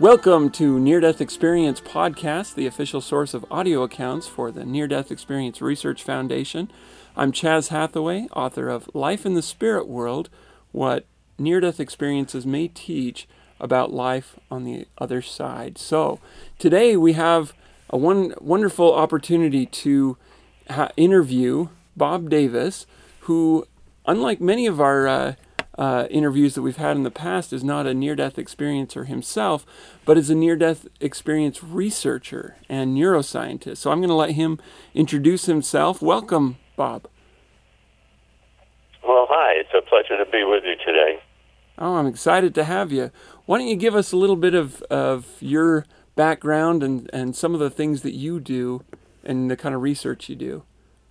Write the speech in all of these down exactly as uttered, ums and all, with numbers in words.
Welcome to Near-Death Experience Podcast, the official source of audio accounts for the Near-Death Experience Research Foundation. I'm Chaz Hathaway, author of Life in the Spirit World, What Near-Death Experiences May Teach About Life on the Other Side. So, today we have a one, wonderful opportunity to ha- interview Bob Davis, who, unlike many of our uh, Uh, interviews that we've had in the past, is not a near-death experiencer himself, but is a near-death experience researcher and neuroscientist. So I'm going to let him introduce himself. Welcome, Bob. Well, hi. It's a pleasure to be with you today. Oh, I'm excited to have you. Why don't you give us a little bit of, of your background and, and some of the things that you do and the kind of research you do?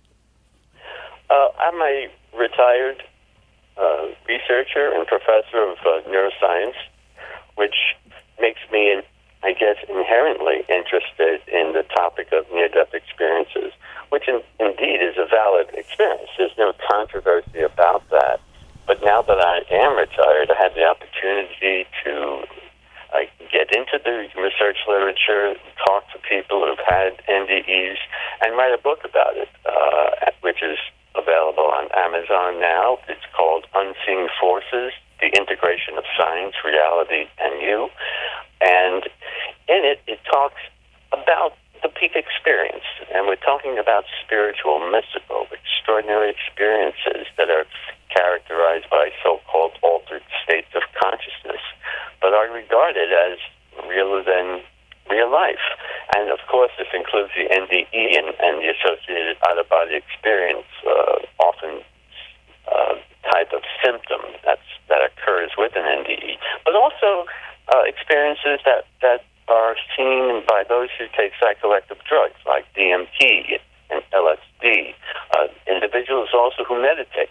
Uh, I'm a retired Uh, researcher and professor of uh, neuroscience, which makes me, I guess, inherently interested in the topic of near-death experiences, which in, indeed is a valid experience. There's no controversy about that. But now that I am retired, I had the opportunity to uh, get into the research literature, talk to people who've had N D Es, and write a book about it, uh, which is available on Amazon now. It's called Unseen Forces, The Integration of Science, Reality, and You. And in it, it talks about the peak experience. And we're talking about spiritual, mystical, extraordinary experiences that are characterized by so-called altered states of consciousness, but are regarded as realer than real life. And of course, this includes the N D E and, and the associated out-of-body experience, uh, often uh, type of symptom that's, that occurs with an N D E, but also uh, experiences that, that are seen by those who take psychoactive drugs like D M T and L S D. Uh, individuals also who meditate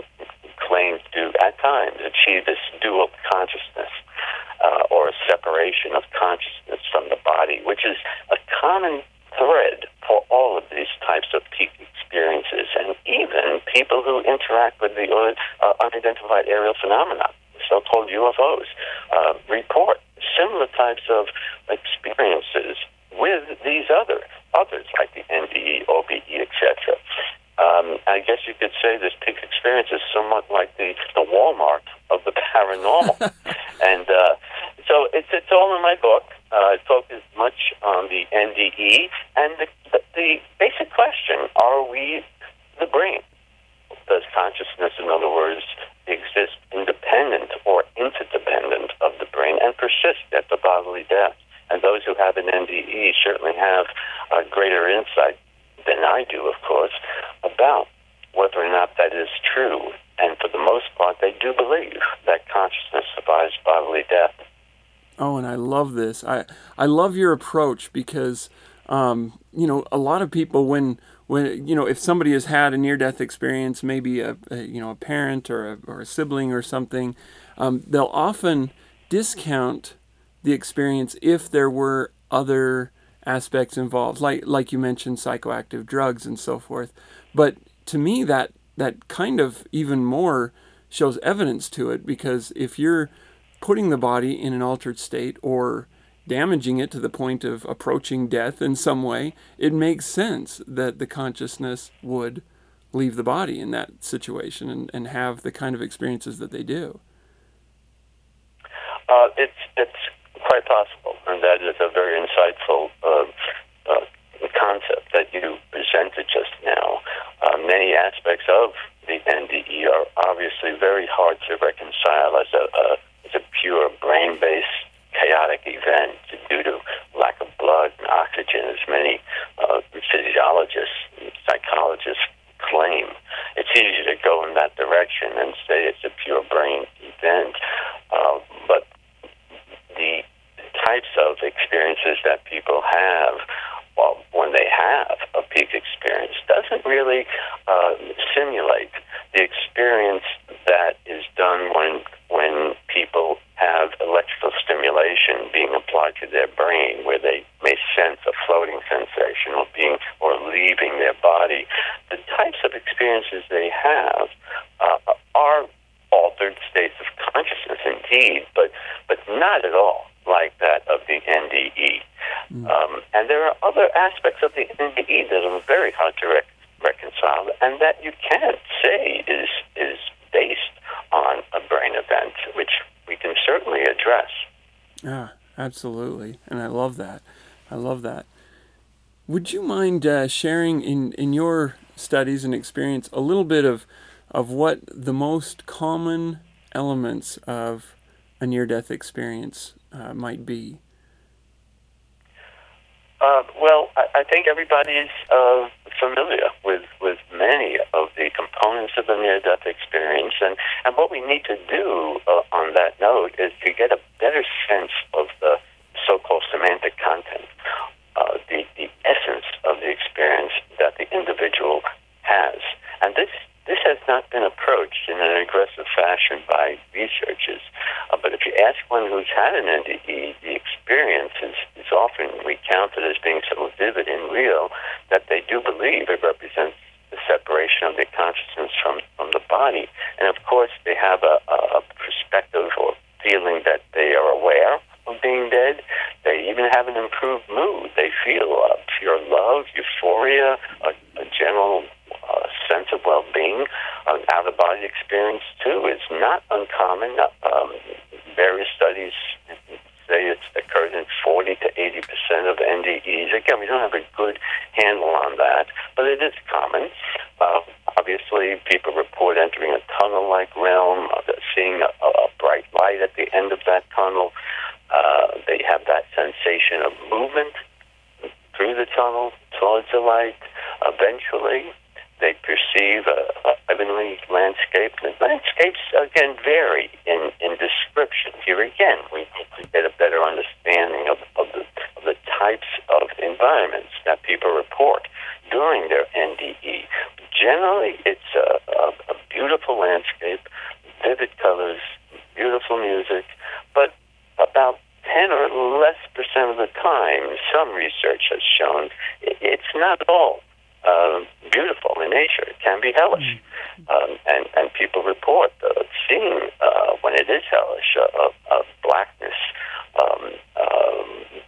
claim to, at times, achieve this dual consciousness. Uh, or a separation of consciousness from the body, which is a common thread for all of these types of peak experiences. And even people who interact with the uh, unidentified aerial phenomena, so-called U F Os, uh, report similar types of experiences with these other others, like the N D E, O B E, et cetera. Um, I guess you could say this peak experience is somewhat like the, the Walmart of the paranormal. and uh, so it's it's all in my book. Uh, it focuses much on the N D E and the, the, the basic question, are we the brain? Does consciousness, in other words, exist independent or interdependent of the brain and persist after bodily death? And those who have an N D E certainly have a greater insight than I do, of course, about whether or not that is true. And for the most part, they do believe that consciousness survives bodily death. Oh, and I love this. I, I love your approach because, um, you know, a lot of people, when, when you know, if somebody has had a near-death experience, maybe a, a you know, a parent or a, or a sibling or something, um, they'll often discount the experience if there were other aspects involved, like like you mentioned, psychoactive drugs and so forth. But to me, that that kind of even more shows evidence to it, because if you're putting the body in an altered state or damaging it to the point of approaching death in some way, it makes sense that the consciousness would leave the body in that situation and, and have the kind of experiences that they do. Uh, it's it's quite possible, and that is a very insightful uh, uh, concept that you presented just now. Uh, many aspects of the N D E are obviously very hard to reconcile as a, a, as a pure brain-based chaotic event due to lack of blood and oxygen, as many uh, physiologists and psychologists claim. It's easy to go in that direction and say it's a pure brain event, uh, but the types of experiences that people have well, when they have a peak experience doesn't really uh, simulate the experience that is done when when people have electrical stimulation being applied to their brain, where they may sense a floating sensation or being or leaving their body. The types of experiences they have uh, are altered states of consciousness, indeed, but but not at all like that of the other aspects of the N D E that are very hard to rec- reconcile, and that you can't say is is based on a brain event, which we can certainly address. Yeah, absolutely, and I love that. I love that. Would you mind uh, sharing in, in your studies and experience a little bit of of what the most common elements of a near-death experience uh, might be? Uh, well, I, I think everybody is uh, familiar with, with many of the components of the near-death experience, and, and what we need to do uh, on that note is to get a better sense of the so-called semantic content, uh, the, the essence of the experience that the individual has. And this this has not been approached in an aggressive fashion by researchers. Uh, but if you ask one who's had an N D E, the experience is, is often recounted as being so vivid and real that they do believe it represents the separation of their consciousness from, from the body. And of course, they have a, a perspective or feeling that they are aware of being dead. They even have an improved mood. They feel uh, pure love, euphoria, a, a general uh, sense of well-being. An out-of-body experience, too, is not uncommon. Um, various studies say it's occurred in forty to eighty percent of N D Es. Again, we don't have a good handle on that, but it is common. Uh, obviously, people report entering a tunnel-like realm, uh, seeing a, a bright light at the end of that tunnel. Uh, they have that sensation of movement through the tunnel towards the light. Eventually, they perceive a, a heavenly landscape. The landscapes, again, vary in, in description. Here again, we get a better understanding of, of, the, of the types of environments that people report during their N D E. Generally, it's a, a, a beautiful landscape, vivid colors, beautiful music, but about ten or less percent of the time, some research has shown it's not at all uh, beautiful in nature. It can be hellish. Um, and, and people report uh, seeing, uh, when it is hellish, uh, uh, blackness, um, um,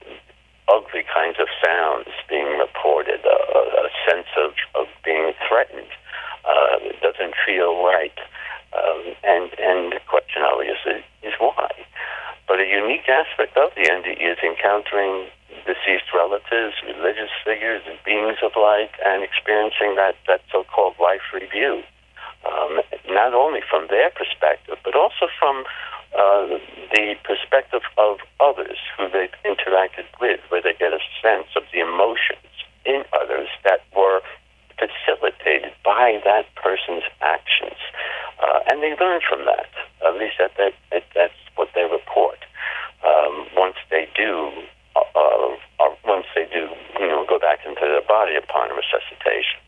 ugly kinds of sounds being reported, uh, a sense of, of being threatened. Uh, it doesn't feel right. Um, and, and the question obviously is why. But a unique aspect of the N D E is encountering deceased relatives, religious figures, and beings of light, and experiencing that, that so-called life review, um, not only from their perspective, but also from uh, the perspective of others who they've interacted with, where they get a sense of the emotions in others that were facilitated by that person's actions. Uh, and they learn from that. At least that, that, that that's what they report. Um, once they do, uh, uh, once they do, you know, go back into their body upon resuscitation.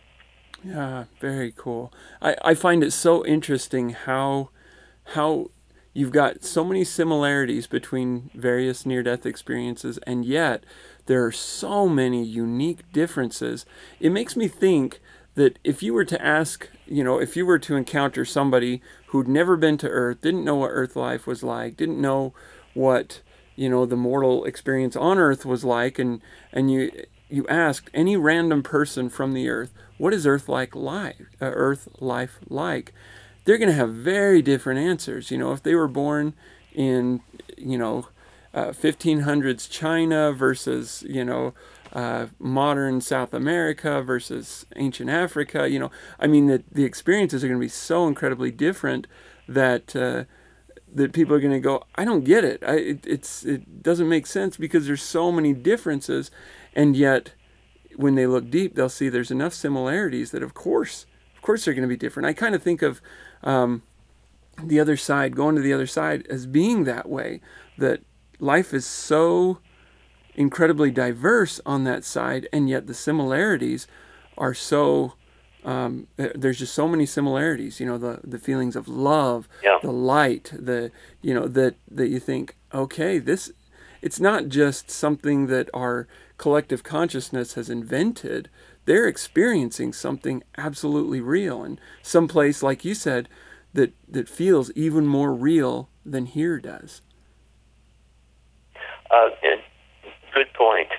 Yeah, very cool. I, I find it so interesting how how you've got so many similarities between various near-death experiences, and yet there are so many unique differences. It makes me think that if you were to ask, you know, if you were to encounter somebody who'd never been to Earth, didn't know what Earth life was like, didn't know what, you know, the mortal experience on Earth was like, and and you you asked any random person from the Earth, what is Earth like life, uh, Earth life like? They're going to have very different answers. You know, if they were born in, you know, uh, fifteen hundreds China versus, you know, uh, modern South America versus ancient Africa, you know, I mean, the, the experiences are going to be so incredibly different that uh, that people are going to go, I don't get it. I, it. It's it doesn't make sense because there's so many differences, and yet when they look deep, they'll see there's enough similarities that of course, of course, they're going to be different. I kind of think of um, the other side, going to the other side, as being that way. That life is so incredibly diverse on that side, and yet the similarities are so um, there's just so many similarities. You know, the the feelings of love, Yeah. the light, the you know that that you think, okay, this it's not just something that our collective consciousness has invented. They're experiencing something absolutely real, and someplace, like you said, that that feels even more real than here does. Uh, good point.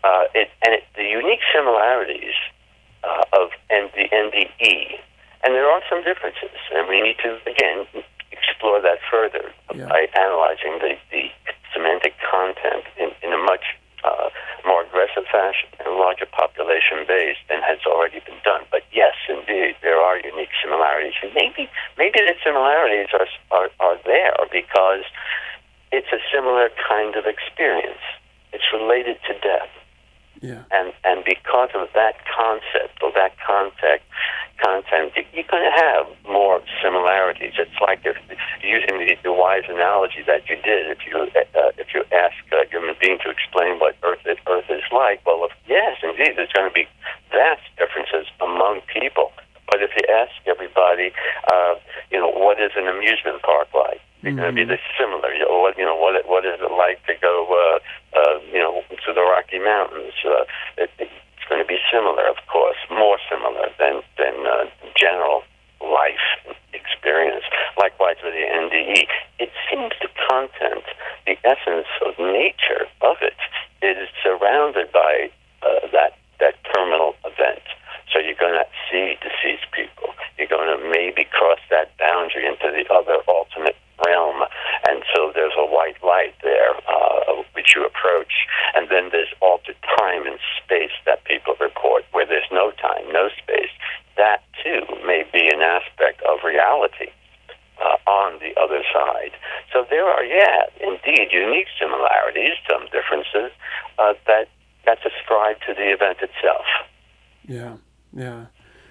uh, it, and it, the unique similarities uh, of N- the N D E, and there are some differences, and we need to, again, explore that further Yeah. by analyzing the, the semantic content in, in a much uh, more aggressive fashion and a larger population base than has already been done. But yes, indeed, there are unique similarities. And maybe maybe the similarities are, are, are there because it's a similar kind of experience. It's related to death. Yeah. And and because of that concept or that context, content, you're going to have more similarities. It's like if using the, the wise analogy that you did. If you uh, if you ask a human being to explain what Earth is, Earth is like, well, if, yes, indeed, there's going to be vast differences among people. But if you ask everybody, uh, you know, what is an amusement park like? They're going to be the similar. You know, what you know, what what is it like to go, uh, uh, you know, to the Rocky Mountains? Uh, it, it's going to be similar, of course, more similar than than uh, general life experience. Likewise with the N D E, it seems the content, the essence of nature of it, is surrounded by uh, that that terminal event. So you're going to see deceased people. You're going to maybe cross that boundary into the other alternate realm. And so there's a white light there, uh, which you approach. And then there's altered time and space that people report, where there's no time, no space. That, too, may be an aspect of reality uh, on the other side. So there are, yeah, indeed, unique similarities, some differences, uh, that that's ascribed to the event itself. Yeah, yeah.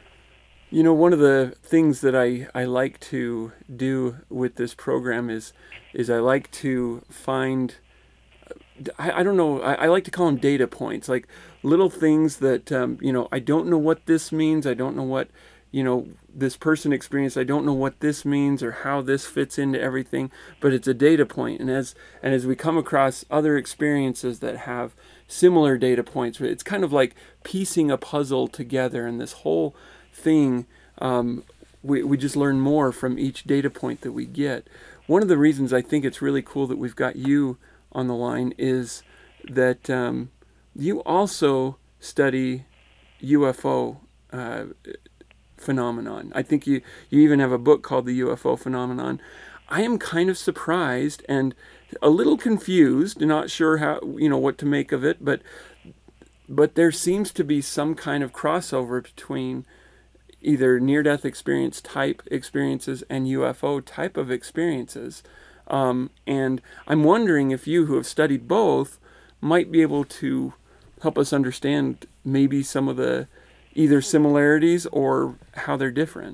You know, one of the things that I, I like to do with this program is is I like to find, I, I don't know, I, I like to call them data points, like little things that, um, you know, I don't know what this means. I don't know what, you know, this person experienced. I don't know what this means or how this fits into everything, but it's a data point. And as, and as we come across other experiences that have similar data points, it's kind of like piecing a puzzle together, and this whole thing, um, we, we just learn more from each data point that we get. One of the reasons I think it's really cool that we've got you on the line is that um, you also study U F O uh, phenomenon. I think you, you even have a book called The U F O Phenomenon. I am kind of surprised and a little confused, not sure how, you know, what to make of it, but but there seems to be some kind of crossover between either near-death experience type experiences and U F O type of experiences. Um, and I'm wondering if you, who have studied both, might be able to help us understand maybe some of the either similarities or how they're different.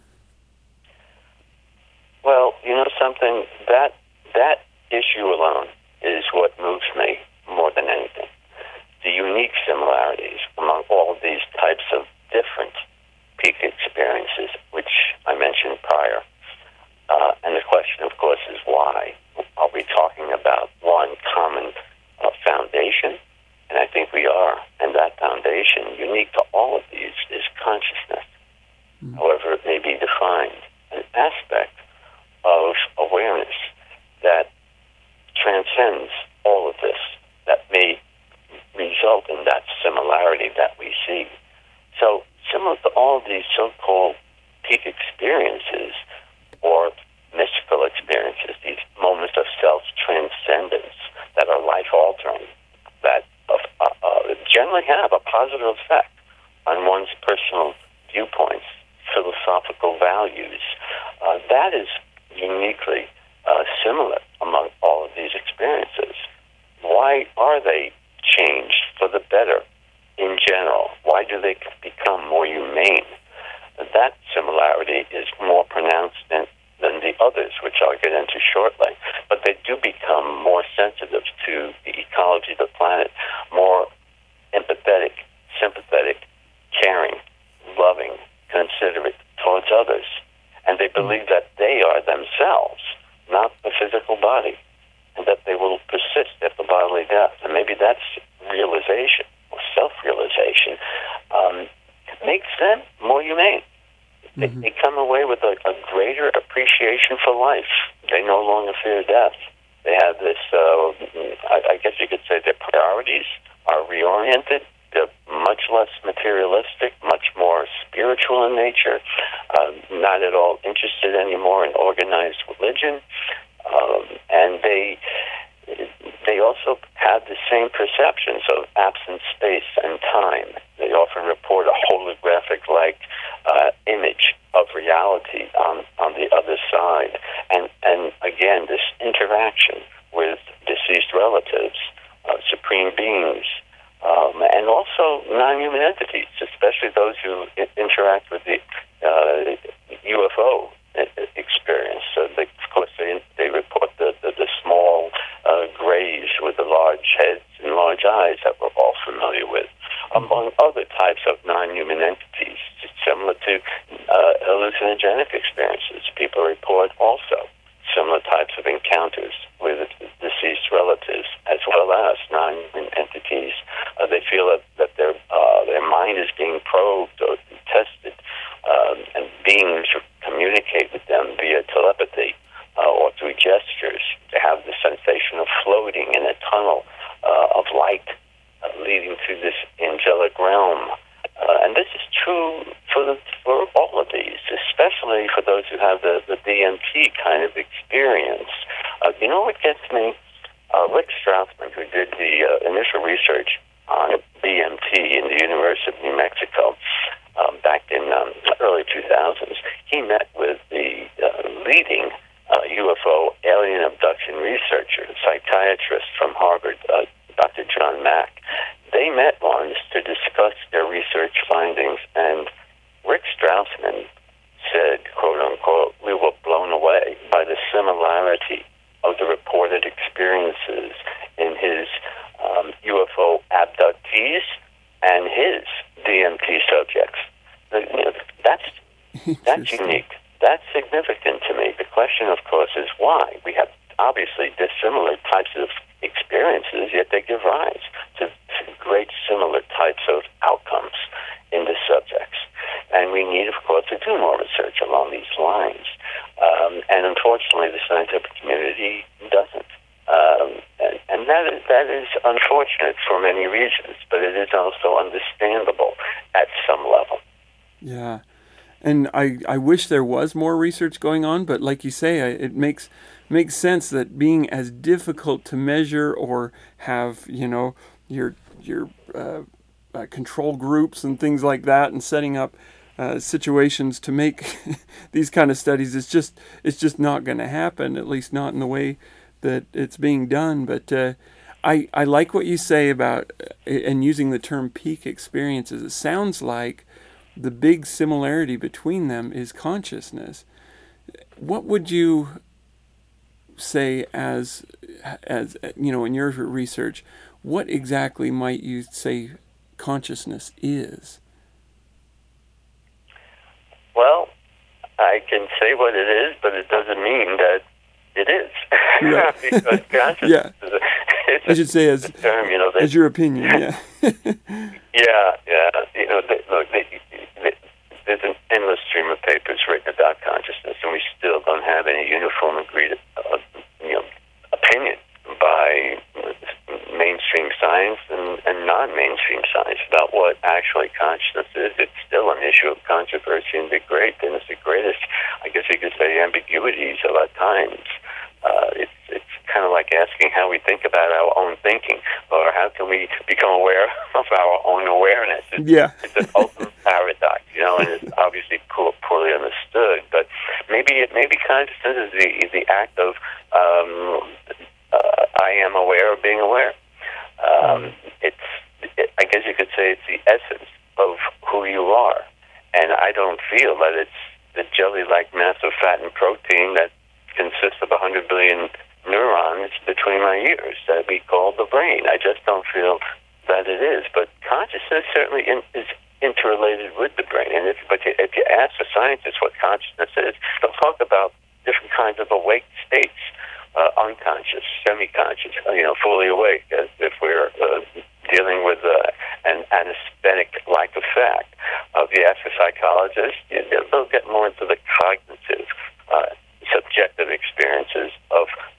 Well, you know something, that that issue alone is what moves me more than anything. The unique similarities among all of these types of different peak experiences, which I mentioned prior. Uh, and the question, of course, is why? Are we talking about one common uh, foundation? And I think we are. And that foundation, unique to all of these, is consciousness. Mm. However it may be defined, an aspect of awareness that transcends all of this, that may result in that similarity that we see. So similar to all of these so-called peak experiences or mystical experiences, these moments of self-transcendence that are life-altering, that uh, uh, generally have a positive effect on one's personal viewpoints, philosophical values, uh, that is uniquely uh, similar among all of these experiences. Why are they changed for the better in general? Why do they become more humane? That similarity is more pronounced than, than the others, which I'll get into shortly. But they do become more sensitive to the ecology of the planet, more empathetic, sympathetic, caring, loving, considerate towards others. And they believe that they are themselves, not the physical body, and that they will persist after bodily death. And maybe that's realization or self-realization um, makes them more humane. They, mm-hmm. they come away with a, a greater appreciation for life. They no longer fear death. They have this, uh, I, I guess you could say their priorities are reoriented. They're much less materialistic, much more spiritual in nature, uh, not at all interested anymore in organized religion, um, and they they also have the same perceptions of absent space and time. They often report a holographic-like uh, image of reality on, on the other side. And, and again, this interaction with deceased relatives, uh, supreme beings, um, and also non-human entities, especially those who I- interact with the uh, U F O experience. So they, of course, they, they report the, the, the small uh, grays with the large heads and large eyes that we're all familiar with, among other types of non-human entities, similar to uh, hallucinogenic experiences. People report also similar types of encounters with deceased relatives, as well as non-human entities. Uh, they feel that, that their uh, their mind is being probed or tested, um, and beings communicate with them via telepathy uh, or through gestures. They have the sensation of floating in a tunnel uh, of light uh, leading to this angelic realm. Uh, and this is true for the, for all of these, especially for those who have the, the D M T kind of experience. Uh, you know what gets me? Uh, Rick Strassman, who did the uh, initial research on D M T in the University of New Mexico um, back in um, early two thousands, he met with the uh, leading uh, U F O alien abduction researcher, psychiatrist from Harvard, uh, Doctor John Mack. They met once to discuss their research findings, and Rick Strassman said, quote unquote, "We were blown away by the similarity of the reported experiences in his um, U F O abductees and his D M T subjects." You know, that's that's unique. That's significant to me. The question, of course, is why. We have obviously dissimilar types of experiences, yet they give rise to, to great similar types of outcomes in the subjects. And we need, of course, to do more research along these lines. Um, and unfortunately, the scientific community doesn't. Um, and and that, is, that is unfortunate for many reasons, but it is also understandable at some level. Yeah. And I, I wish there was more research going on, but like you say, I, it makes makes sense that being as difficult to measure or have, you know, your your uh, uh, control groups and things like that, and setting up uh, situations to make these kind of studies, it's just it's just not going to happen. At least not in the way that it's being done. But uh, I I like what you say about uh, and using the term peak experiences. It sounds like the big similarity between them is consciousness. What would you say as, as you know, in your research, what exactly might you say consciousness is? Well, I can say what it is, but it doesn't mean that it is. Right. Because consciousness yeah. is a, I should say as, term, you know, that, as your opinion, yeah. yeah, yeah. You know, they, look, they, they, there's an endless stream of papers written about consciousness, and we still don't have any uniform agreed, uh, you know, opinion by mainstream science and, and non-mainstream science about what actually consciousness is. It's still an issue of controversy and debate, and it's the greatest, I guess you could say, ambiguities of our times. Uh, it's it's kind of like asking how we think about our own thinking, or how can we become aware of our own awareness. It's, yeah. it's an ultimate paradox, you know, and it's obviously poor, poorly understood. But maybe it maybe consciousness is the is the act of um, uh, I am aware of being aware. Um, it's it, I guess you could say it's the essence of who you are, and I don't feel that it's the jelly-like mass of fat and protein that consists of one hundred billion neurons between my ears that we call the brain. I just don't feel that it is. But consciousness certainly in, is interrelated with the brain. And if, but if you ask the scientists what consciousness is, they'll talk about different kinds of awake states, uh, unconscious, semi-conscious, you know, fully awake, as if we're uh, dealing with uh, an anesthetic-like effect. Uh, if you ask a psychologist, they'll get more into the cognitive uh subjective experiences of of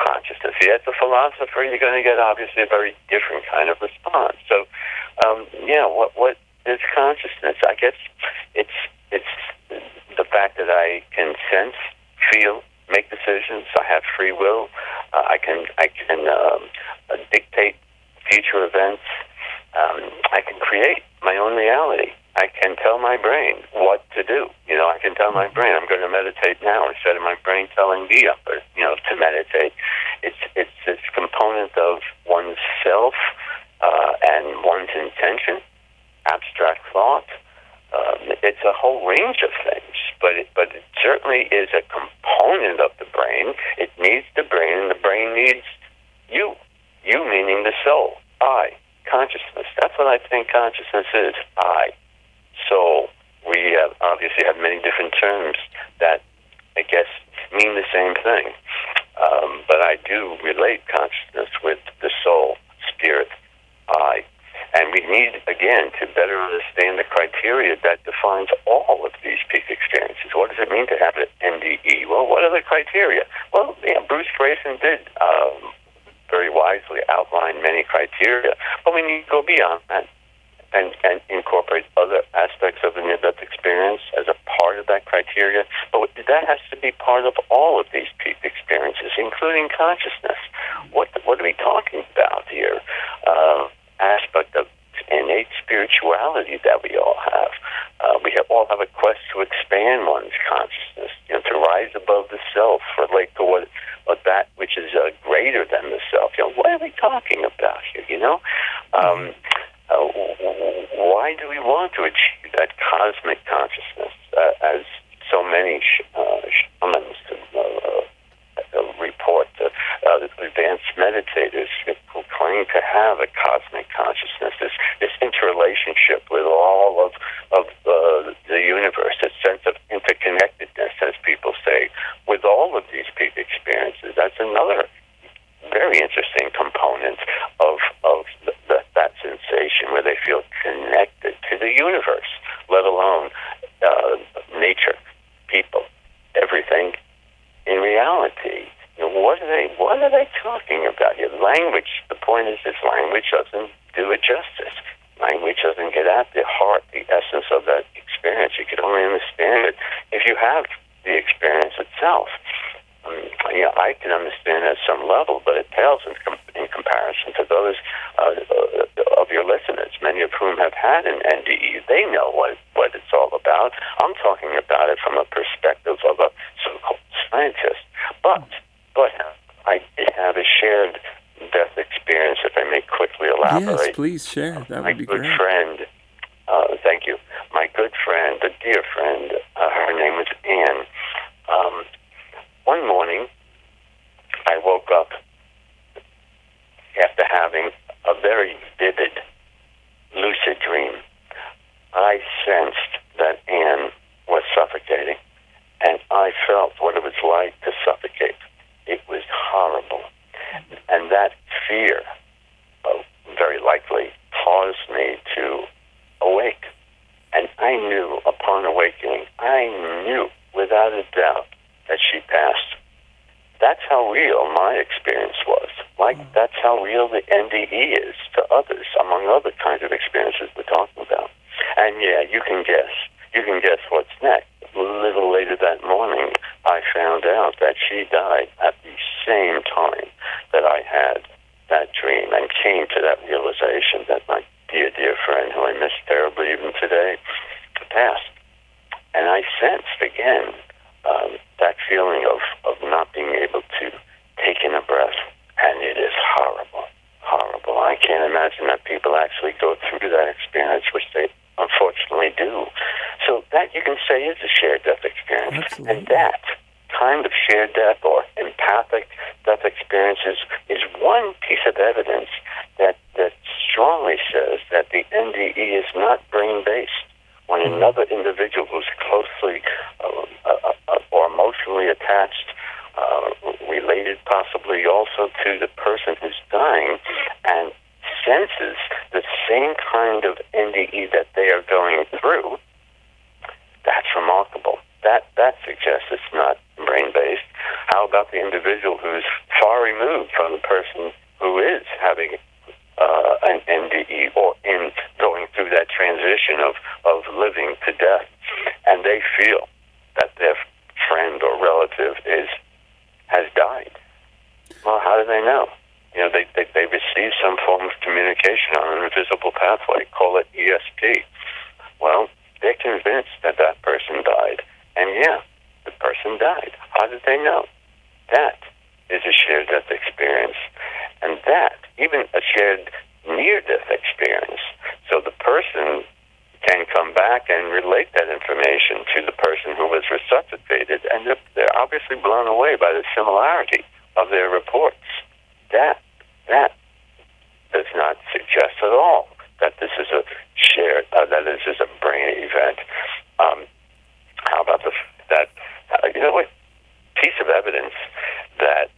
consciousness. As a philosopher, you're going to get obviously a very different kind of response. So, um, yeah, what what is consciousness? I guess it's it's the fact that I can sense, feel, make decisions. I have free will. Uh, I can I can um, uh, dictate future events. Um, I can create my own reality. I can tell my brain what to do. You know, I can tell my brain I'm going to meditate now instead of my brain telling me, you know, to meditate. It's it's this component of one's self uh, and one's intention, abstract thought. Um, it's a whole range of things, but it, but it certainly is a component of the brain. It needs the brain, and the brain needs you. You meaning the soul. I. Consciousness. That's what I think consciousness is. I. Soul. We have, obviously have many different terms that, I guess, mean the same thing. Um, but I do relate consciousness with the soul, spirit, I. And we need, again, to better understand the criteria that defines all of these peak experiences. What does it mean to have an N D E? Well, what are the criteria? Well, yeah, Bruce Grayson did um, very wisely outline many criteria, but we need to go beyond that and, and incorporate other aspects of the near-death experience as a part of that criteria. But that has to be part of all of these peak experiences, including consciousness. What what are we talking about here? Uh, aspect of innate spirituality that we all have. Uh, we have, all have a quest to expand one's consciousness, you know, to rise above the self, relate to what, what that which is uh, greater than the self. You know, what are we talking about here? You know, um, uh, why do we want to achieve that cosmic consciousness, uh, as so many sh- uh, shamans uh, uh, report? Uh, uh, advanced meditators who claim to have a cosmic consciousness, this, this interrelationship with all of, of uh, the universe, a sense of interconnectedness, as people say, with all of these peak experiences. That's another very interesting component of, of the, the, that sensation where they feel connected to the universe, let alone uh, nature, people, everything in reality. You know, what are they? What are they talking about here? Language. The point is, this language doesn't do it justice. Language doesn't get at the heart, the essence of that experience. You can only understand it if you have the experience itself. Um, yeah, I can understand it at some level, but it pales in, com- in comparison to those uh, uh, of your listeners, many of whom have had an N D E. They know what what it's all about. I'm talking about it from a perspective of a so-called scientist, but. But I did have a shared death experience, if I may quickly elaborate. Yes, please share. That would be great. My good friend, uh, thank you. My good friend, a dear friend, uh, her name was Anne. Um, one morning, I woke up after having a very vivid, lucid dream. I sensed that Anne was suffocating, and I felt what it was like to suffocate. It was horrible. And that fear, uh, very likely, caused me to awake. And I knew, upon awakening, I knew without a doubt that she passed. That's how real my experience was. Like, that's how real the N D E is to others, among other kinds of experiences we're talking about. And yeah, you can guess. You can guess what's next. A little later that morning, I found out that she died at the same time that I had that dream and came to that realization that my dear, dear friend, who I miss terribly even today, passed. And I sensed, again, um, that feeling of, of not being able to take in a breath. And it is horrible, horrible. I can't imagine that people actually go through that experience, which they unfortunately do. So that, you can say, is a shared death experience. Absolutely. And that kind of shared death or empathic death experiences is one piece of evidence that, that strongly says that the N D E is not brain-based. When Mm-hmm. another individual who's closely uh, uh, uh, or emotionally attached, uh, related possibly also to the person who's dying, and senses the same kind of N D E that they are going through, that's remarkable. That that suggests it's not brain-based. How about the individual who's far removed from the person who is having uh, an N D E or in going through that transition of, of living to death, and they feel that their friend or relative is has died. Well, how do they know? You know, they, they, they receive some form of communication on an invisible pathway, call it E S P. Well, they're convinced that that person died. And yeah, the person died. How did they know? That is a shared death experience. And that, even a shared near-death experience. So the person can come back and relate that information to the person who was resuscitated, and they're, they're obviously blown away by the similarity of their reports. That, that does not suggest at all that this is a shared, uh, that this is a brain event. Um, how about the that uh, you know what piece of evidence that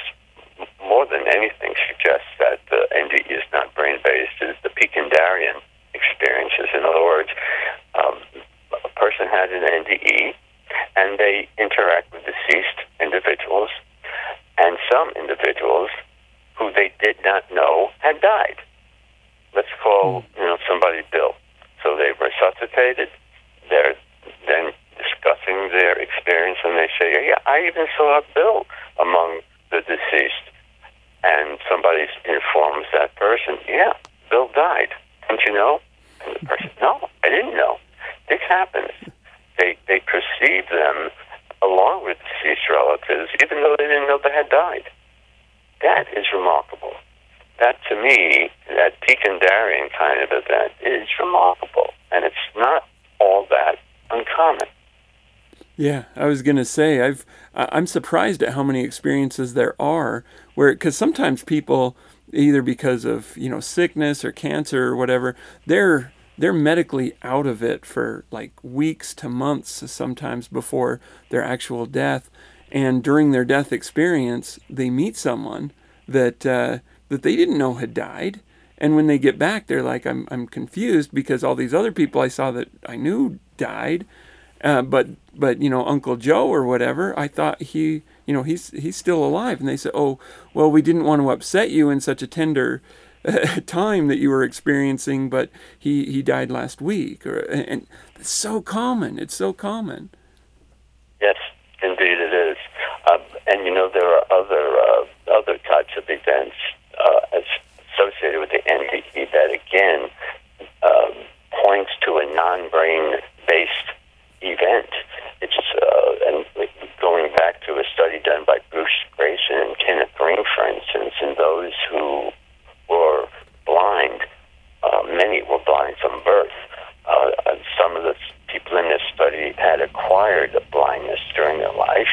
more than anything suggests that the N D E is not brain-based is the Picandarian experiences. In other words, um, a person has an N D E, and they interact with deceased individuals, and some individuals who they did not know had died. Let's call you know somebody Bill. So they've resuscitated. They're then discussing their experience, and they say, "Yeah, I even saw Bill among the deceased." And somebody informs that person, "Yeah, Bill died. Didn't you know?" And the person, "No, I didn't know." This happens. They they perceive them along with deceased relatives, even though they didn't know they had died. That is remarkable. That, to me, that Picandarian kind of event is remarkable, and it's not all that uncommon. Yeah, I was gonna say I've I- I'm surprised at how many experiences there are where because sometimes people either because of you know sickness or cancer or whatever they're they're medically out of it for like weeks to months sometimes before their actual death, and during their death experience they meet someone that uh, that they didn't know had died, and when they get back they're like I'm I'm confused because all these other people I saw that I knew died. Uh, but but you know Uncle Joe or whatever, I thought he you know he's he's still alive, and they said, oh well, we didn't want to upset you in such a tender uh, time that you were experiencing, but he he died last week, or and it's so common. It's so common. Yes, indeed it is. Um, and you know there are other uh, other types of events uh, as associated with the N D E that again um, points to a non-brain based event. It's uh, and going back to a study done by Bruce Grayson and Kenneth Green, for instance, and those who were blind, uh, many were blind from birth. Uh, some of the people in this study had acquired a blindness during their life,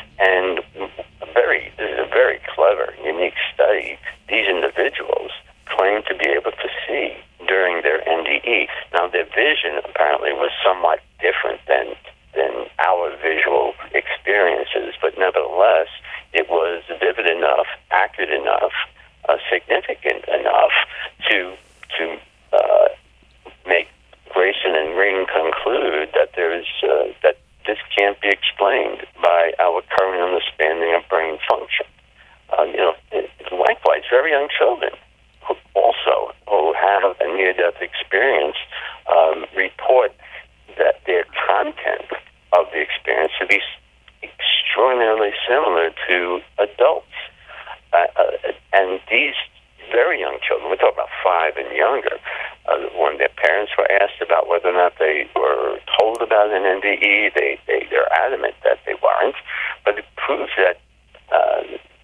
and a very this is a very clever, unique study. These individuals claim to be able to see during their N D E. Now, their vision apparently was somewhat different than than our visual experiences, but nevertheless, it was vivid enough, accurate enough, uh, significant enough to to uh, make Grayson and Ring conclude that there is uh, that this can't be explained by our current understanding of brain function. Uh, you know, likewise, very young children who also who have a near-death experience um, report that their content of the experience to be extraordinarily similar to adults. Uh, uh, and these very young children, we're talking about five and younger, uh, when their parents were asked about whether or not they were told about an N D E, they, they, they're adamant that they weren't. But it proves that uh,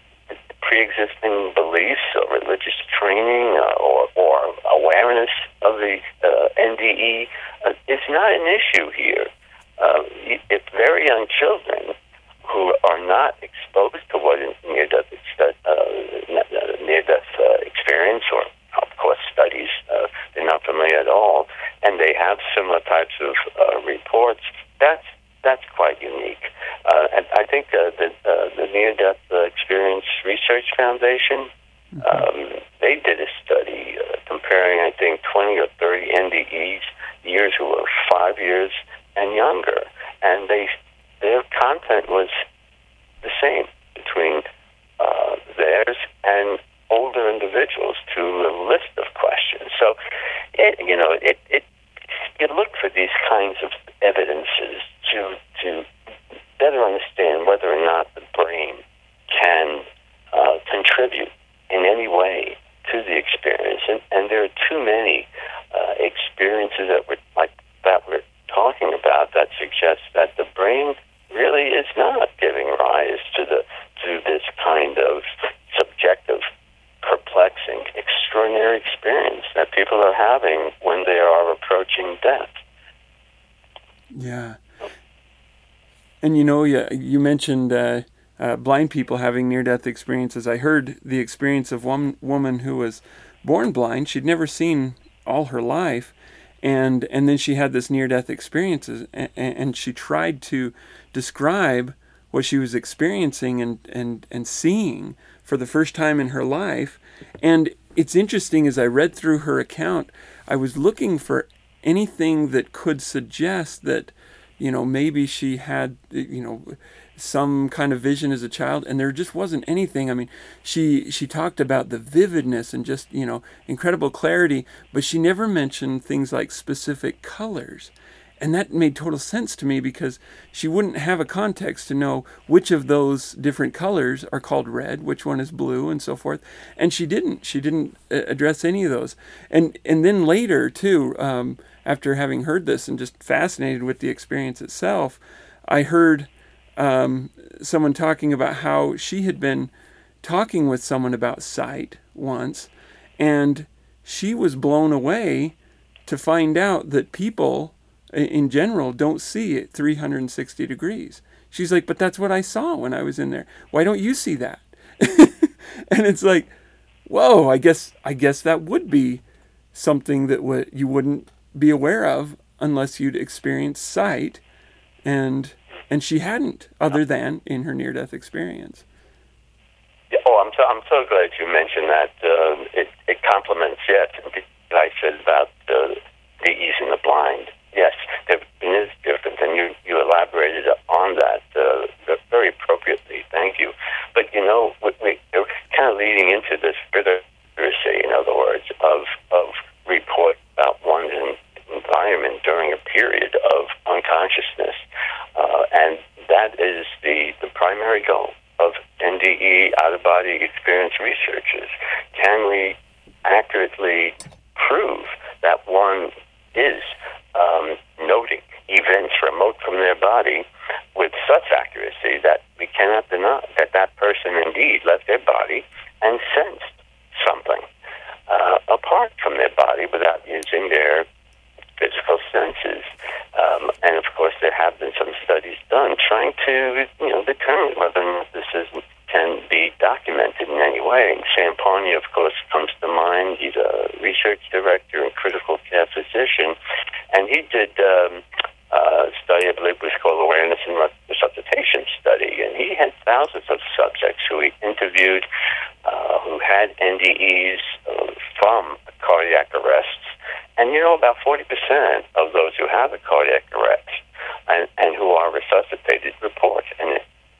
pre-existing beliefs or religious training uh, or, or awareness of the uh, N D E uh, is not an issue here. Uh, if very young children who are not exposed to what a near-death, uh, near-death uh, experience or, of course, studies, uh, they're not familiar at all, and they have similar types of uh, reports, that's that's quite unique. Uh, and I think uh, the, uh, the Near-Death uh, Experience Research Foundation, mm-hmm. um, they did a study uh, comparing, I think, twenty or thirty N D Es, years who were five years and younger, and they their content was the same between uh, suggests that the brain really is not giving rise to the to this kind of subjective, perplexing, extraordinary experience that people are having when they are approaching death. Yeah. And you know, you, you mentioned uh, uh, blind people having near-death experiences. I heard the experience of one woman who was born blind. She'd never seen all her life. And and then she had this near-death experiences, and, and she tried to describe what she was experiencing and, and, and seeing for the first time in her life. And it's interesting, as I read through her account, I was looking for anything that could suggest that, you know, maybe she had, you know, some kind of vision as a child, and there just wasn't anything. I mean, she she talked about the vividness and just, you know, incredible clarity, but she never mentioned things like specific colors. And that made total sense to me, because she wouldn't have a context to know which of those different colors are called red, which one is blue, and so forth. And she didn't. She didn't address any of those. And and then later, too, um, after having heard this and just fascinated with the experience itself, I heard um, someone talking about how she had been talking with someone about sight once, and she was blown away to find out that people in general don't see it three hundred sixty degrees. She's like, but that's what I saw when I was in there. Why don't you see that? And it's like, whoa, I guess I guess that would be something that w- you wouldn't be aware of unless you'd experienced sight, and and she hadn't, other than in her near-death experience. Oh, I'm so, I'm so glad you mentioned that. Uh, it, it complements, yes, what I said about uh, the easing the blind. Yes, it is different, and you, you elaborated on that uh, very appropriately. Thank you. But, you know, we, we, we're kind of leading into this literacy, in other words, of, of report about one's environment during a period of unconsciousness. Uh, and that is the, the primary goal of N D E, out-of-body experience researchers. Can we accurately prove that one is um, noting events remote from their body with such accuracy that we cannot deny that that person indeed left their body and sensed something uh, apart from their body without using their physical senses. Um, and of course, there have been some studies done trying to, you know, determine whether or not this is, can be documented in any way. And Sam Parney, of course, comes to mind. He's a research director and critical care physician, and he did um, a study, I believe, was called Awareness and Resuscitation Study, and he had thousands of subjects who he interviewed uh, who had N D Es uh, from cardiac arrests. And, you know, about forty percent of those who have a cardiac arrest and, and who are resuscitated report and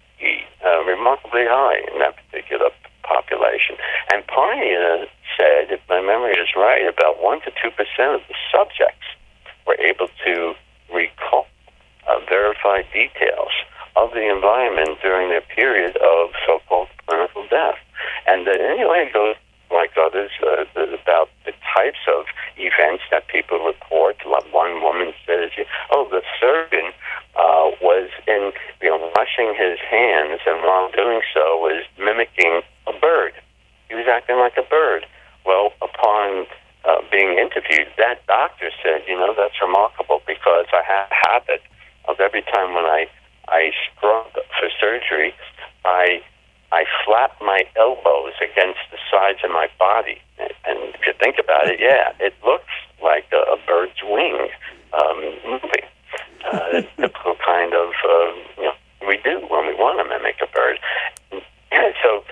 uh, remarkably high in that particular population. And Parney said, if my memory is right, about one to two percent of the subjects were able to recall uh, verified details of the environment during their period of so-called clinical death. And that anyway, it goes like others uh, about the types of events that people report. One woman says, oh, the surgeon uh, was in, you know, washing his hands, and while doing so was mimicking a bird. He was acting like a bird. Well, upon uh, being interviewed, that doctor said, you know, that's remarkable, because I have a habit of every time when I, I scrub for surgery, I I flap my elbows against the sides of my body. And if you think about it, yeah, it looks like a, a bird's wing um, moving. Uh, the typical kind of, uh, you know, we do when we want to mimic a bird. And so,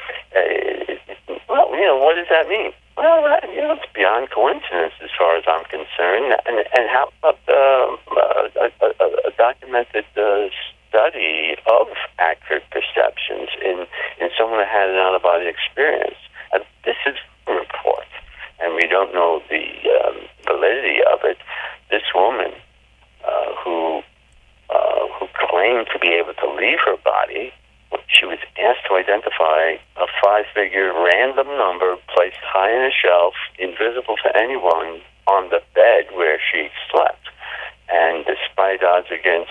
uh, well, you know, what does that mean? Well, that, you know, it's beyond coincidence as far as I'm concerned. And, and how about uh, a, a, a documented uh, study of accurate perceptions in, in someone who had an out-of-body experience? And this is a report, and we don't know the um, validity of it. This woman uh, who uh, who claimed to be able to leave her body, she was asked to identify a five-figure random number placed high on a shelf, invisible to anyone, on the bed where she slept. And despite odds against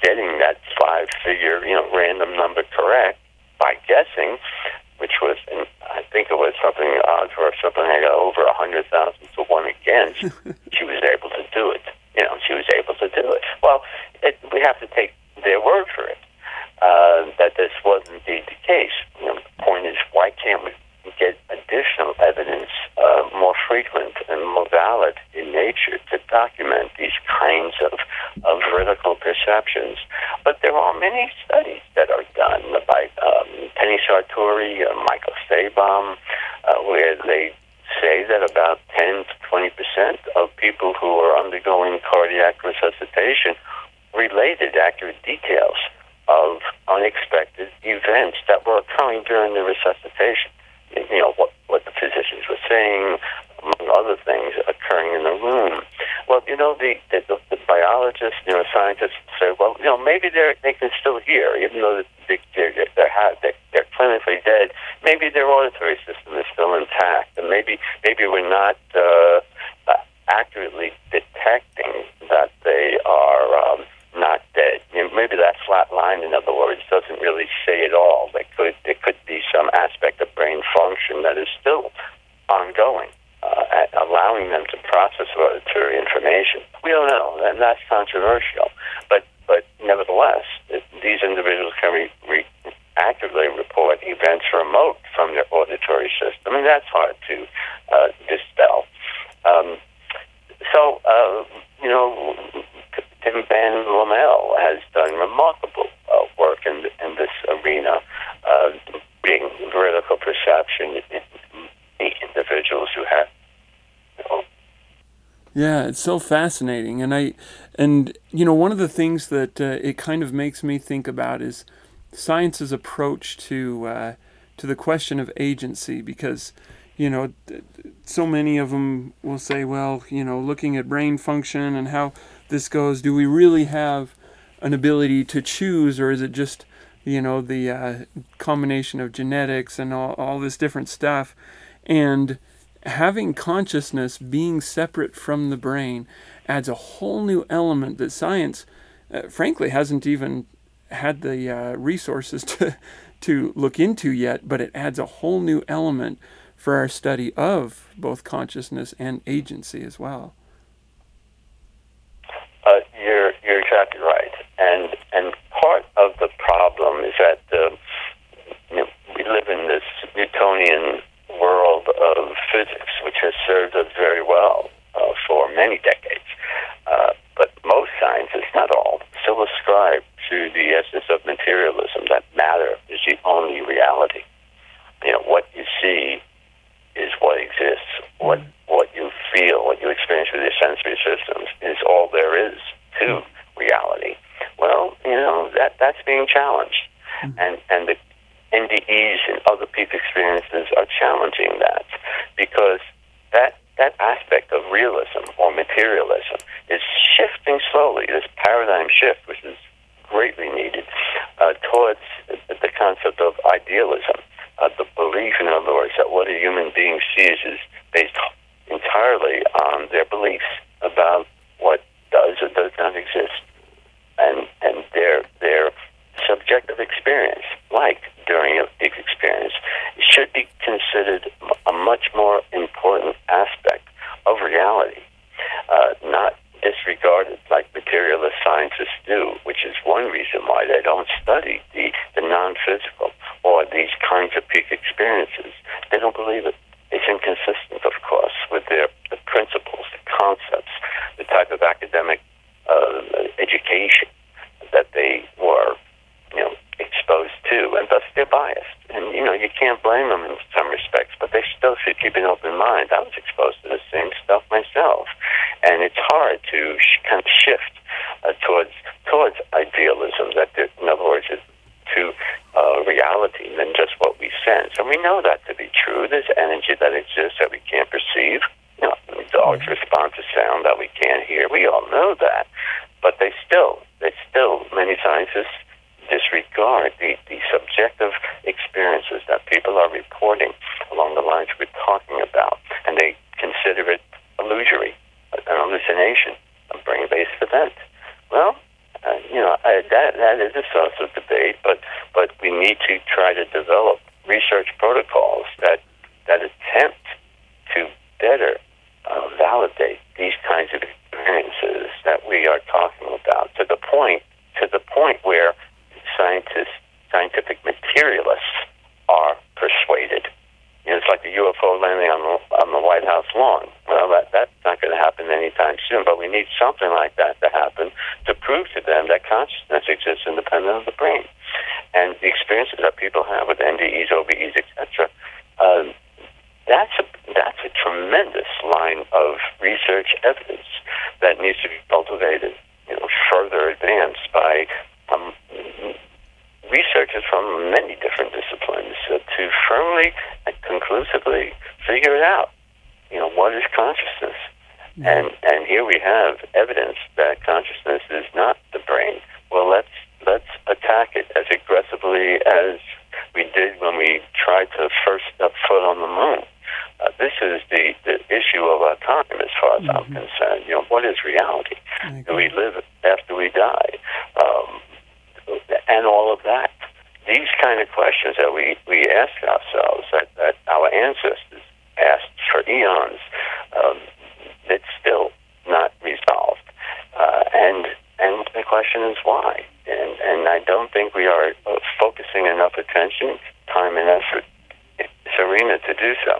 getting that five-figure, you know, random number correct by guessing, which was, and I think it was something odds or something like over a hundred thousand to one against. She was able to do it. You know, she was able to do it. Well, it, we have to take their word for it uh, that this was indeed the case. You know, the point is, why can't we get additional evidence, uh, more frequent and more valid in nature, to document these kinds of, of vertical perceptions? But there are many studies that are done by um, Penny Sartori, uh, Michael Sabom, uh, where they say that about ten to twenty percent of people who are undergoing cardiac resuscitation related accurate details of unexpected events that were occurring during the resuscitation. You know, what, what the physicians were saying, among other things occurring in the room. Well, you know, the, the, the biologists, neuroscientists say, well, you know, maybe they're, they can still hear, even though they, they're, they're, they're, they're clinically dead. Maybe their auditory system is still intact, and maybe maybe we're not uh, uh, accurately detecting that they are um, not dead. You know, maybe that flat line, in other words, doesn't really say it all. There could, there could be some aspect of brain function that is still ongoing, uh, at allowing them to process auditory information. We don't know, and that's controversial. But but nevertheless, it, these individuals can re, re, accurately report events remote from their auditory system, and that's hard to uh, dispel. Um, so, uh, you know, Tim Van Lommel has done remarkable uh, work in in this arena, uh, being vertical perception in the individuals who have. You know, Yeah, it's so fascinating, and I, and you know, one of the things that uh, it kind of makes me think about is science's approach to uh, to the question of agency, because you know, so many of them will say, well, you know, looking at brain function and how this goes, do we really have an ability to choose, or is it just, you know, the uh, combination of genetics and all, all this different stuff? And having consciousness being separate from the brain adds a whole new element that science, uh, frankly, hasn't even had the uh, resources to to look into yet, but it adds a whole new element for our study of both consciousness and agency as well. Uh, you're you're exactly right, and and part of the problem is that uh, you know, we live in this Newtonian world of physics, which has served us very well uh, for many decades. Uh, but most scientists, not all, still ascribe to the essence of materialism, that matter is the only reality. You know, what you see is what exists. What what you feel, what you experience with your sensory systems is all there is to reality. Well, you know, that that's being challenged. And and the N D Es and other peak experiences are challenging that, because that that aspect of realism or materialism is shifting slowly, this paradigm shift, which is greatly needed, uh, towards the concept of idealism, uh, the belief, in other words, that what a human being sees is based entirely on their beliefs about what does or does not exist, and and their their subjective experience, like during a peak experience, should be considered a much more important aspect of reality, uh, not disregarded like materialist scientists do, which is one reason why they don't study the, the non-physical or these kinds of peak experiences. They don't believe it. It's inconsistent, of course, with their the principles, the concepts, the type of academic uh, education that they were, you know, exposed to, and thus they're biased. And, you know, you can't blame them in some respects, but they still should keep an open mind. I was exposed to the same stuff myself, and it's hard to sh- kind of shift uh, towards towards idealism, that there, in other words, is to uh, reality than just what we sense. And we know that to be true. There's energy that exists that we can't perceive. You know, dogs respond to sound that we can't hear. We all know that, but they still, they still, many scientists disregard the, the subjective experiences that people are reporting along the lines we're talking about, and they consider it illusory, an hallucination, a brain-based event. Well, uh, you know, I, that that is a source of debate, but but we need to try to develop research protocols that that attempt to better uh, validate these kinds of experiences that we are talking about, to the point to the point where scientists, scientific materialists, are persuaded. You know, it's like the U F O landing on the, on the White House lawn. Well, that, that's not going to happen anytime soon, but we need something like that to happen to prove to them that consciousness exists independent of the brain. And the experiences that people have with N D Es, O B Es, et cetera, uh, that's a, that's a tremendous line of research evidence that needs to be cultivated, you know, further advanced by um, researchers from many different disciplines uh, to firmly and conclusively figure it out. You know, what is consciousness? Mm-hmm. And and here we have evidence that consciousness is not the brain. Well, let's let's attack it as aggressively as we did when we tried to first step foot on the moon. Uh, this is the, the issue of our time, as far as mm-hmm. I'm concerned. You know, what is reality? Do we live after we die? Um, and all of that. These kind of questions that we, we ask ourselves, that, that our ancestors asked for eons, um, it's still not resolved. Uh, and and the question is why? And and I don't think we are uh, focusing enough attention, time, and effort in this arena to do so.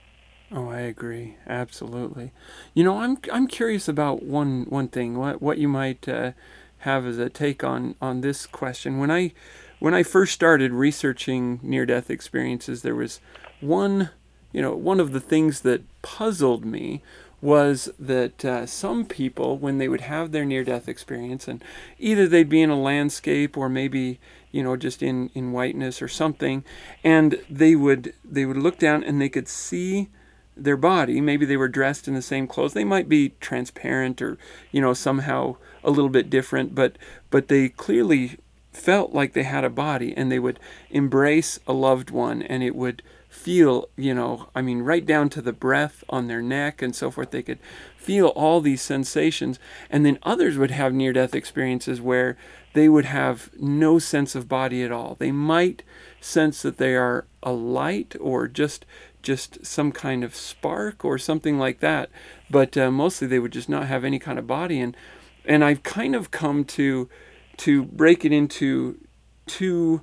Oh, I agree. Absolutely. You know, I'm I'm curious about one one thing. What what you might uh, have as a take on on this question. When I when I first started researching near-death experiences, there was one, you know, one of the things that puzzled me was that uh, some people, when they would have their near-death experience, and either they'd be in a landscape or maybe, you know, just in, in whiteness or something, and they would they would look down and they could see their body. Maybe they were dressed in the same clothes. They might be transparent or, you know, somehow a little bit different, but but they clearly felt like they had a body, and they would embrace a loved one, and it would feel, you know, I mean, right down to the breath on their neck and so forth. They could feel all these sensations. And then others would have near-death experiences where they would have no sense of body at all. They might sense that they are a light or just just some kind of spark or something like that, but uh, mostly they would just not have any kind of body. And and I've kind of come to to break it into two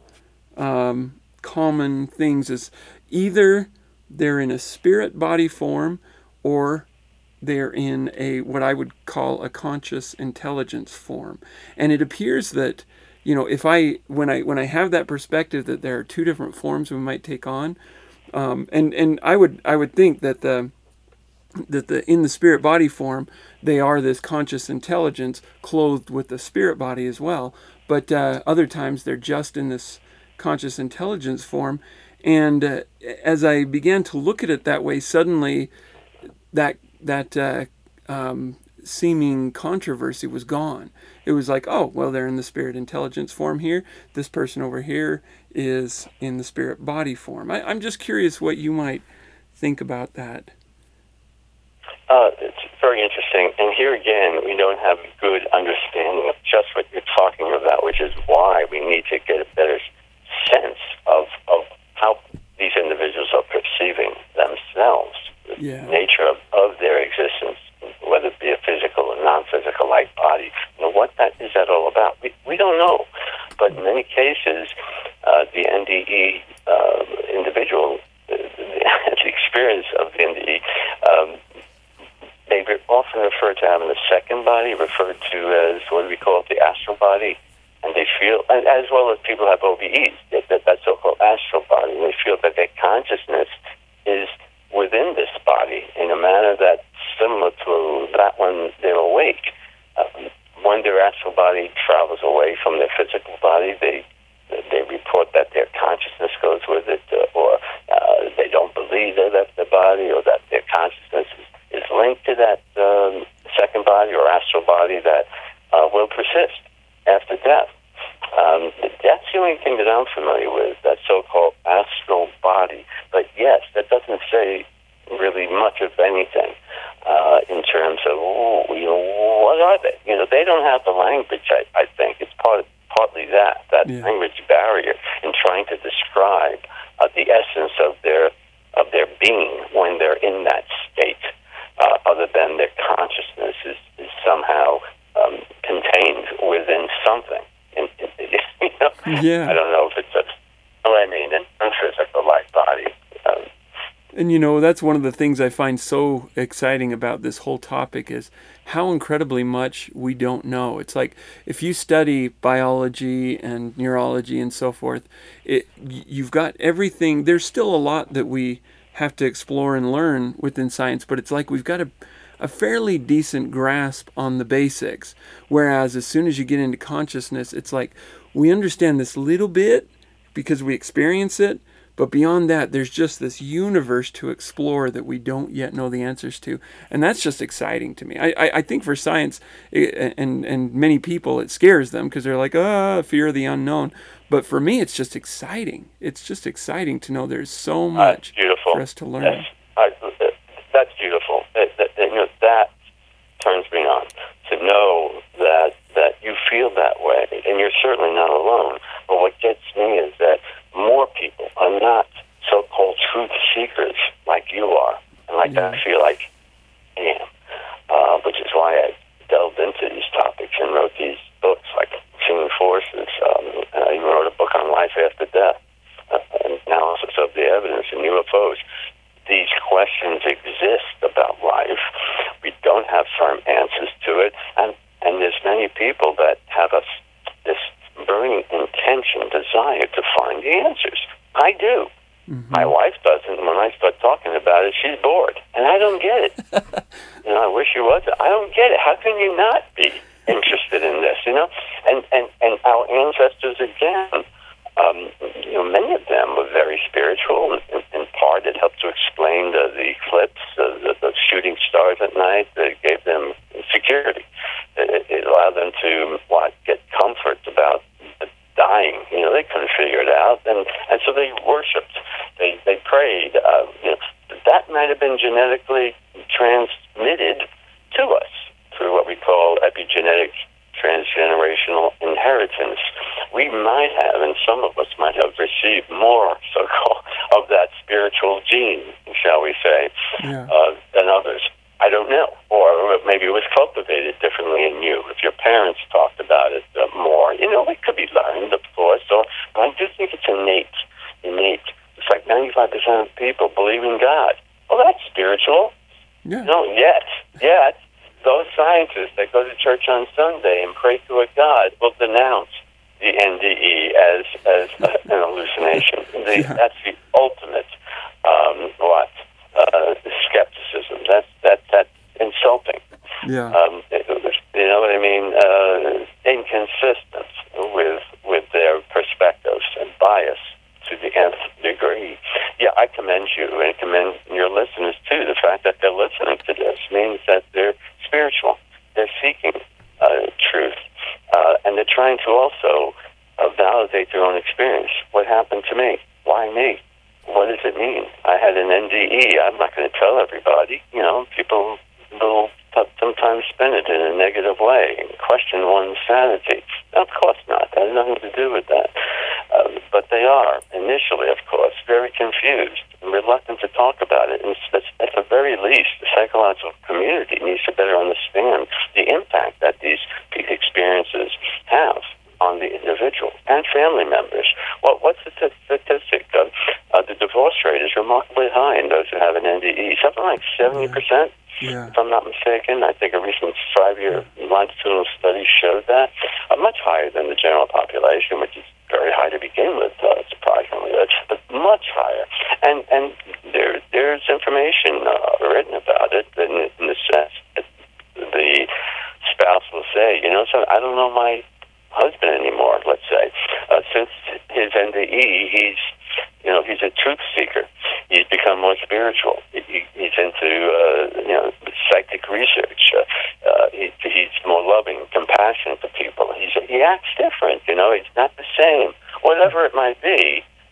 um, common things: as either they're in a spirit body form, or they're in a what I would call a conscious intelligence form. And it appears that, you know, if I when I when I have that perspective that there are two different forms we might take on, um, and and I would I would think that the that the in the spirit body form they are this conscious intelligence clothed with the spirit body as well. But uh, other times they're just in this conscious intelligence form. And uh, as I began to look at it that way, suddenly that that uh, um, seeming controversy was gone. It was like, oh, well, they're in the spirit intelligence form here. This person over here is in the spirit body form. I, I'm just curious what you might think about that. Uh, it's very interesting. And here again, we don't have a good understanding of just what you're talking about, which is why we need to get a better sense of, of how these individuals are perceiving themselves, the yeah. nature of, of their existence, whether it be a physical or non-physical like body. You know, what that is that all about? We, we don't know. But in many cases, uh, the N D E uh, individual, the, the experience of the N D E, um, they often refer to having a second body, referred to as, what do we call it, the astral body. And they feel, as well as people have O B Es, that, that, that so-called astral body, and they feel that their consciousness is within this body in a manner that's similar to that when they're awake. Um, when their astral body travels away from their physical body, they they report that their consciousness goes with it, uh, or uh, they don't believe they left their body, or that their consciousness is, is linked to that um, second body or astral body that uh, will persist after death. Um, that's the only thing that I'm familiar with, that so-called astral body. But yes, that doesn't say really much of anything. uh, in terms of, ooh, you know, what are they? You know, they don't have the language, I, I think. It's part of, partly that, that Yeah. language barrier in trying to describe uh, the essence of their of their being when they're in that state, uh, other than their consciousness is, is somehow um, contained within something. And, you know, Yeah. I don't know if it's a, what I mean, in physical like body. Um, And you know, that's one of the things I find so exciting about this whole topic is how incredibly much we don't know. It's like if you study biology and neurology and so forth, it you've got everything. There's still a lot that we have to explore and learn within science, but it's like we've got a a fairly decent grasp on the basics. Whereas as soon as you get into consciousness, it's like we understand this little bit because we experience it, but beyond that, there's just this universe to explore that we don't yet know the answers to. And that's just exciting to me. I, I, I think for science it, and, and many people, it scares them because they're like, ah, fear of the unknown. But for me, it's just exciting. It's just exciting to know there's so much uh, beautiful. for us to learn. That's, I, that's beautiful. That, that, you know, that turns me on to know that that you feel that way, and you're certainly not alone. But what gets me is that more people are not so-called truth seekers like you are, and like Yeah. I feel like I am, uh, which is why I delved into these topics and wrote these books like Human Forces. Um, and I even wrote a book on life after death, uh, analysis of the evidence in U F Os. These questions exist about life. We don't have firm answers to it, and and there's many people that have a, this burning intention, desire to find the answers. I do. Mm-hmm. My wife doesn't. When I start talking about it, she's bored, and I don't get it. You know, I wish she was. I don't get it. How can you not be interested in this? You know, and and and our ancestors again. Um, you know, many of them were very spiritual. In, in part, it helped to explain the, the eclipse, uh, the, the shooting stars at night. It gave them security. It, it allowed them to what get comfort about dying. You know, they couldn't figure it out, and and so they worshipped. They they prayed. Uh, you know, that might have been genetically transmitted to us through what we call epigenetic transgenerational inheritance. We might have, and some of us might have received more so-called of that spiritual gene, shall we say, Yeah. uh, than others. I don't know. Or maybe it was cultivated differently in you. If your parents talked about it uh, more, you know, it could be learned, of course. So but I do think it's innate. Innate. It's like ninety-five percent of people believe in God. Well, that's spiritual. Yeah. No, yet. Yet. Those scientists that go to church on Sunday and pray to a God will denounce the N D E as as a, an hallucination. The, Yeah. That's the ultimate um, what uh, skepticism. That's that that's insulting. Yeah. Um, you know what I mean? Uh, inconsistent with with their perspectives and bias to the nth degree. Yeah, I commend you and commend your listeners too. The fact that they're listening to this means that they're spiritual. They're seeking uh, truth, uh, and they're trying to also uh, validate their own experience. What happened to me? Why me? What does it mean? I had an N D E. I'm not going to tell everybody. You know, people will sometimes spin it in a negative way and question one's sanity. Of course not. That has nothing to do with that. Uh, but they are, initially, of course, very confused and reluctant to talk about it. And it's, at the very least, the psychological community needs to better understand the impact that these experiences have on the individual and family members. Well, what's the t- statistic? Uh, uh, the divorce rate is remarkably high in those who have an N D E, something like seventy percent. Yeah. If I'm not mistaken. I think a recent five-year longitudinal study showed that, uh, much higher than the general population, which is very high to begin with, uh, surprisingly, but much higher. And and there there's information uh, written about it in, in the sense that the spouse will say, you know, so I don't know my husband anymore, let's say. Uh, since his N D E, he's, you know, he's a truth seeker. He's become more spiritual. He, he's into, uh, you know, psychic research. Uh, uh, he, he's more loving, compassionate to people. He's, he acts different, you know. He's not the same. Whatever it might be,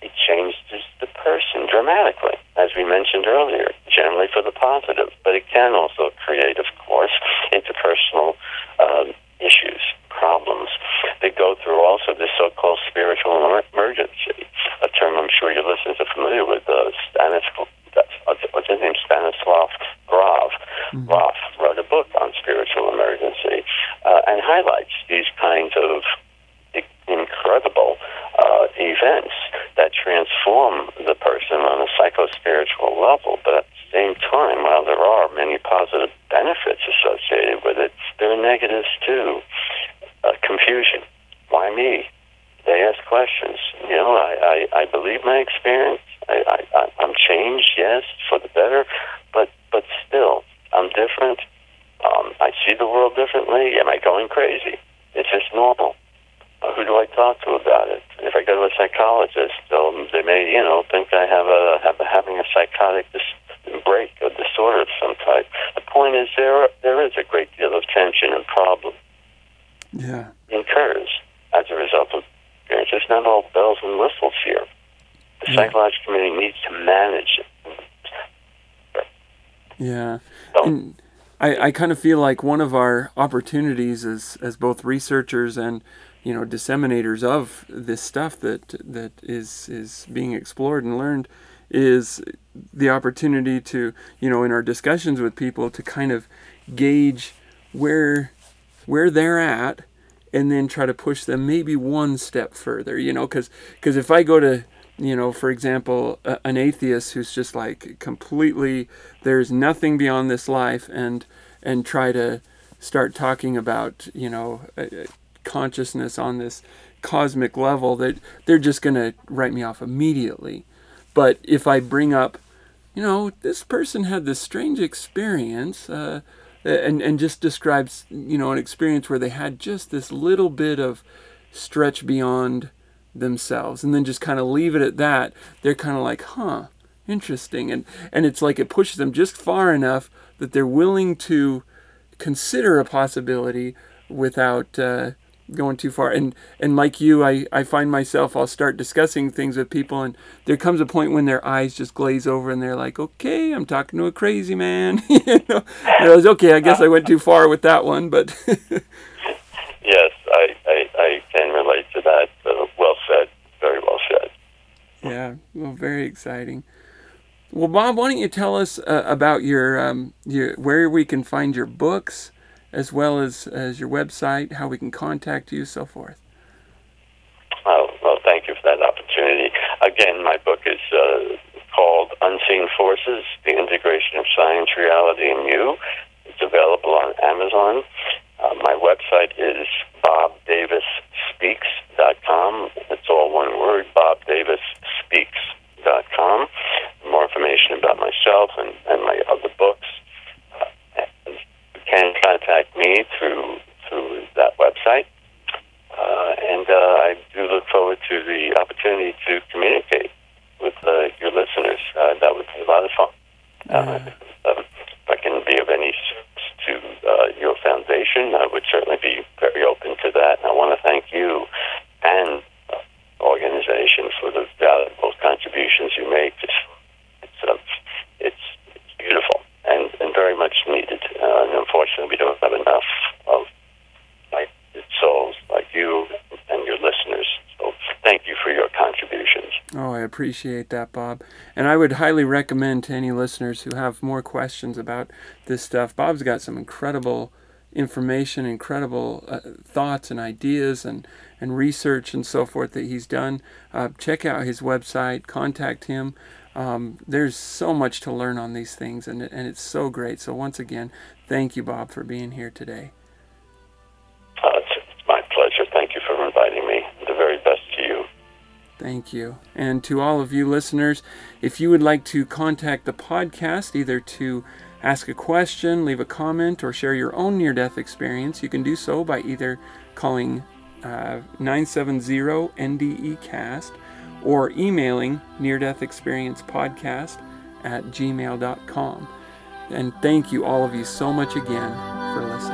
it changes the person dramatically, as we mentioned earlier, generally for the positive. But it can also create, of course, interpersonal um, issues, problems. They go through also this so-called spiritual emer- emergency, a term I'm sure your listeners are familiar with. Uh, Stanislav, what's his name? Stanislav Grof. Mm-hmm. Grof wrote a book on spiritual emergency uh, and highlights these kinds of incredible uh, events that transform the person on a psycho-spiritual level. But at the same time, while there are many positive benefits associated with it, there are negatives too. Uh, confusion. Why me? They ask questions. You know, I, I, I believe my experience. I, I, I'm changed, yes, for the better, but but still, I'm different. Um, I see the world differently. Am I going crazy? It's just normal. Uh, who do I talk to about it? If I go to a psychologist, they'll, they may, you know, think I have a have a, having a psychotic dis- break or disorder of some type. The point is, there there is a great deal of tension and problem. Yeah, incurs as a result of experience. It's not all bells and whistles here. The yeah. psychological community needs to manage it. Yeah, so, and I, I kind of feel like one of our opportunities as as both researchers and, you know, disseminators of this stuff that that is is being explored and learned is the opportunity to, you know, in our discussions with people to kind of gauge where where they're at and then try to push them maybe one step further, you know, because because if I go to, you know, for example, a, an atheist who's just like completely, there's nothing beyond this life, and and try to start talking about, you know, uh, consciousness on this cosmic level, that they're just going to write me off immediately. But if I bring up, you know, this person had this strange experience, uh, and and just describes, you know, an experience where they had just this little bit of stretch beyond themselves, and then just kind of leave it at that, they're kind of like, huh, interesting. And and it's like it pushes them just far enough that they're willing to consider a possibility without uh, going too far. And and like you, I, I find myself, I'll start discussing things with people, and there comes a point when their eyes just glaze over and they're like, okay, I'm talking to a crazy man. you know, and I was, okay, I guess I went too far with that one, but... Yes, I, I, I can relate to that. Uh, well said. Very well said. Yeah, well, very exciting. Well, Bob, why don't you tell us uh, about your, um, your where we can find your books, as well as, as your website, how we can contact you, so forth. Oh, well, thank you for that opportunity. Again, my book is uh, called Unseen Forces, The Integration of Science, Reality, and You. It's available on Amazon. Uh, my website is bob davis speaks dot com. It's all one word, bob davis speaks dot com. More information about myself and, and my other books. Uh, you can contact me through through that website. Uh, and uh, I do look forward to the opportunity to communicate with uh, your listeners. Uh, that would be a lot of fun. Uh, um, if I can be of any service to uh, your foundation, I would certainly be very open to that. And I want to thank you and uh, organization for the valuable contributions you make. It's it's, uh, it's, it's beautiful and, and very much needed. Uh, and unfortunately, we don't have enough of like souls like you and your listeners. So thank you for your contributions. Oh, I appreciate that, Bob. And I would highly recommend to any listeners who have more questions about this stuff. Bob's got some incredible information, incredible uh, thoughts and ideas and, and research and so forth that he's done. Uh, check out his website, contact him. Um, there's so much to learn on these things, and, and it's so great. So once again, thank you, Bob, for being here today. Uh, it's, it's my pleasure. Thank you for inviting me. The very best to you. Thank you. And to all of you listeners, if you would like to contact the podcast, either to ask a question, leave a comment, or share your own near-death experience, you can do so by either calling uh, nine seven zero N D E cast or emailing near-death experience podcast at gmail dot com. And thank you, all of you, so much again for listening.